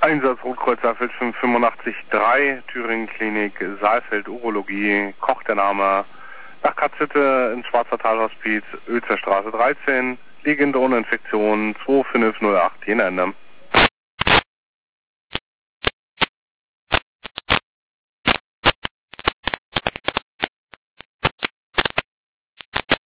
Einsatz Rotkreuz Saalfeld 585-3, Thüringen Klinik, Saalfeld Urologie, Koch der Name, nach Katzhütte ins Schwarzer Talhospiz, Oelzer Straße 13, liegende ohne Infektion 25008, Jena Ende.